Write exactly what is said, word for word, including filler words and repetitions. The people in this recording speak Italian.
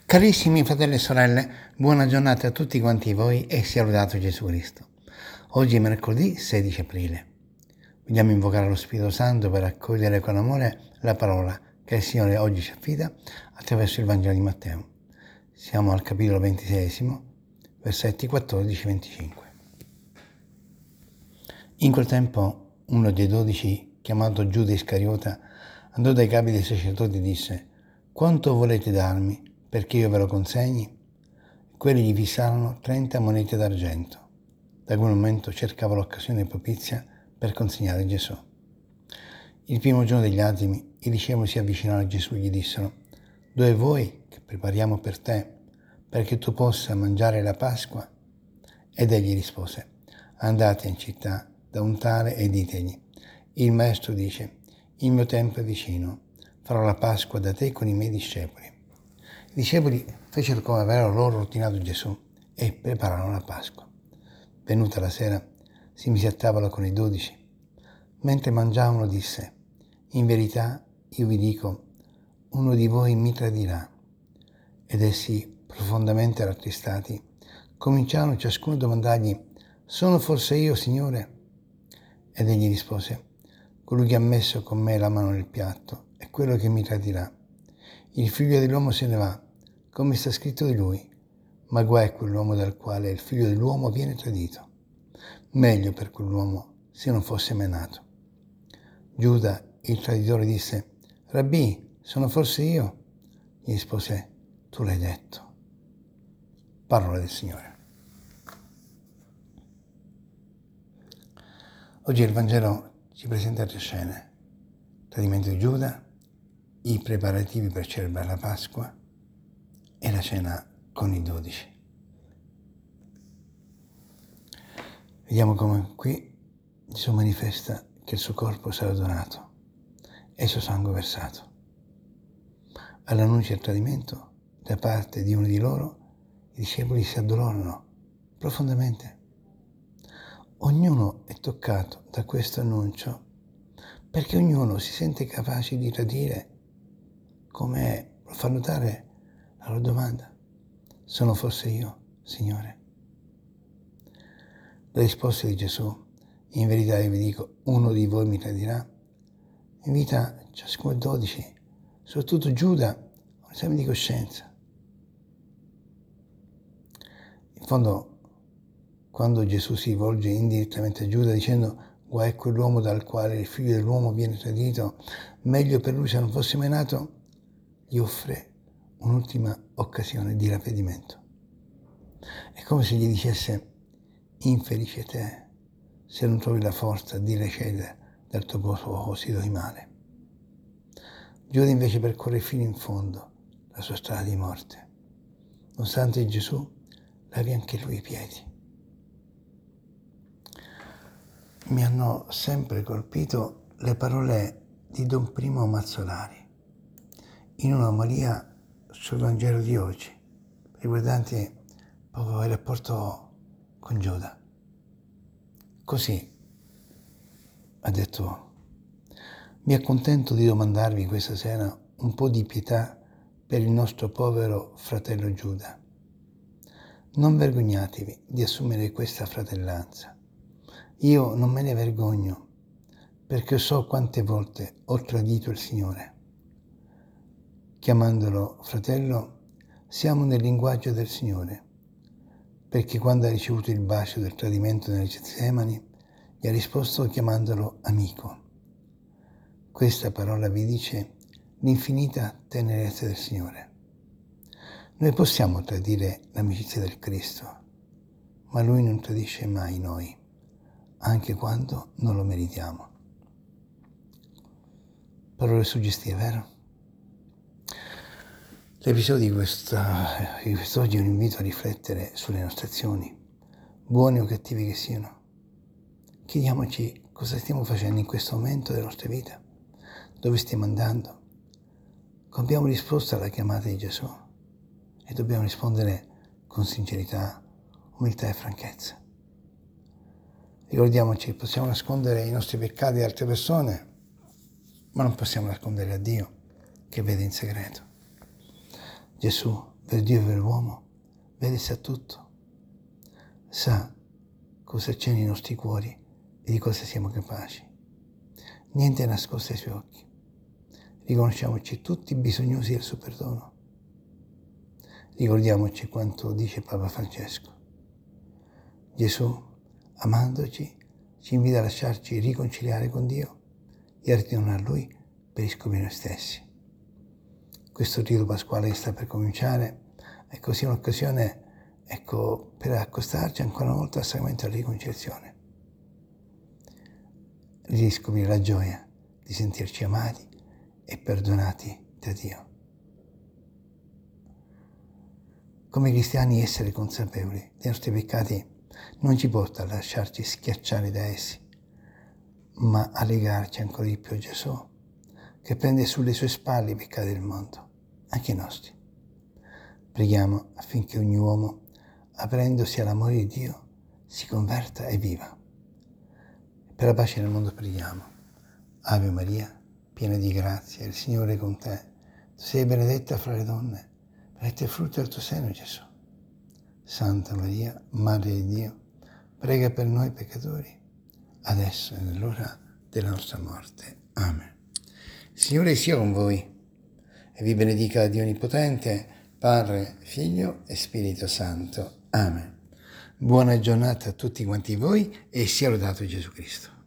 Carissimi fratelli e sorelle, buona giornata a tutti quanti voi e sia lodato Gesù Cristo. Oggi è mercoledì sedici aprile. Vogliamo invocare lo Spirito Santo per accogliere con amore la parola che il Signore oggi ci affida attraverso il Vangelo di Matteo. Siamo al capitolo ventisei, versetti quattordici venticinque. In quel tempo uno dei dodici, chiamato Giuda Iscariota, andò dai capi dei sacerdoti e disse: «Quanto volete darmi perché io ve lo consegni?» Quelli gli fissarono trenta monete d'argento. Da quel momento cercava l'occasione propizia per consegnare Gesù. Il primo giorno degli attimi i discepoli si avvicinarono a Gesù e gli dissero: «Dove vuoi che prepariamo per te, perché tu possa mangiare la Pasqua?» Ed egli rispose: «Andate in città da un tale e ditegli: il Maestro dice, il mio tempo è vicino, farò la Pasqua da te con i miei discepoli». I discepoli fecero come aveva loro ordinato Gesù e prepararono la Pasqua. Venuta la sera, si mise a tavola con i dodici. Mentre mangiavano disse: «In verità io vi dico, uno di voi mi tradirà». Ed essi, profondamente rattristati, cominciarono ciascuno a domandargli: «Sono forse io, Signore?» Ed egli rispose: «Colui che ha messo con me la mano nel piatto è quello che mi tradirà. Il figlio dell'uomo se ne va, come sta scritto di lui, ma guai a quell'uomo dal quale il figlio dell'uomo viene tradito. Meglio per quell'uomo se non fosse mai nato». Giuda, il traditore, disse: «Rabbì, sono forse io?» Gli rispose: «Tu l'hai detto». Parola del Signore. Oggi il Vangelo ci presenta tre scene: il tradimento di Giuda, i preparativi per celebrare la Pasqua e la cena con i dodici. Vediamo come qui Gesù manifesta che il suo corpo sarà donato e il suo sangue versato. All'annuncio del tradimento da parte di uno di loro, i discepoli si addolorano profondamente. Ognuno è toccato da questo annuncio perché ognuno si sente capace di tradire, come lo fa notare la loro domanda: «Sono forse io, Signore?» La risposta di Gesù: «In verità io vi dico, uno di voi mi tradirà», invita ciascuno dei dodici, soprattutto Giuda, a un esame di coscienza. In fondo, quando Gesù si rivolge indirettamente a Giuda dicendo: «Guai a quell'uomo dal quale il figlio dell'uomo viene tradito, meglio per lui se non fosse mai nato», gli offre un'ultima occasione di ravvedimento. È come se gli dicesse: «Infelice te, se non trovi la forza di recedere dal tuo proposito di male». Giuda invece percorre fino in fondo la sua strada di morte. Nonostante Gesù lavi anche lui i piedi. Mi hanno sempre colpito le parole di Don Primo Mazzolari in un'omelia sul Vangelo di oggi, riguardante proprio il rapporto con Giuda. Così ha detto: «Mi accontento di domandarvi questa sera un po' di pietà per il nostro povero fratello Giuda. Non vergognatevi di assumere questa fratellanza. Io non me ne vergogno, perché so quante volte ho tradito il Signore. Chiamandolo fratello, siamo nel linguaggio del Signore, perché quando ha ricevuto il bacio del tradimento nelle Getsemani, gli ha risposto chiamandolo amico. Questa parola vi dice l'infinita tenerezza del Signore. Noi possiamo tradire l'amicizia del Cristo, ma Lui non tradisce mai noi, anche quando non lo meritiamo». Parole suggestive, vero? L'episodio di, questa, di quest'oggi è un invito a riflettere sulle nostre azioni, buone o cattive che siano. Chiediamoci cosa stiamo facendo in questo momento della nostra vita, dove stiamo andando. Abbiamo risposto alla chiamata di Gesù e dobbiamo rispondere con sincerità, umiltà e franchezza. Ricordiamoci, possiamo nascondere i nostri peccati ad altre persone, ma non possiamo nascondere a Dio che vede in segreto. Gesù vero Dio e vero uomo, vede e sa tutto, sa cosa c'è nei nostri cuori e di cosa siamo capaci. Niente è nascosto ai suoi occhi. Riconosciamoci tutti bisognosi del suo perdono. Ricordiamoci quanto dice Papa Francesco. Gesù, amandoci, ci invita a lasciarci riconciliare con Dio e a ritornare a Lui per riscoprire noi stessi. Questo rito pasquale che sta per cominciare è così un'occasione, ecco, per accostarci ancora una volta al sacramento della riconciliazione. Riscoprire la gioia di sentirci amati e perdonati da Dio. Come cristiani essere consapevoli dei nostri peccati non ci porta a lasciarci schiacciare da essi, ma a legarci ancora di più a Gesù, che prende sulle sue spalle i peccati del mondo, anche i nostri. Preghiamo affinché ogni uomo, aprendosi all'amore di Dio, si converta e viva. Per la pace nel mondo preghiamo. Ave Maria, piena di grazia, il Signore è con te. Tu sei benedetta fra le donne, benedetto è il frutto del tuo seno, Gesù. Santa Maria, Madre di Dio, prega per noi peccatori, adesso e nell'ora della nostra morte. Amen. Il Signore sia con voi e vi benedica Dio Onnipotente, Padre, Figlio e Spirito Santo. Amen. Buona giornata a tutti quanti voi e sia lodato Gesù Cristo.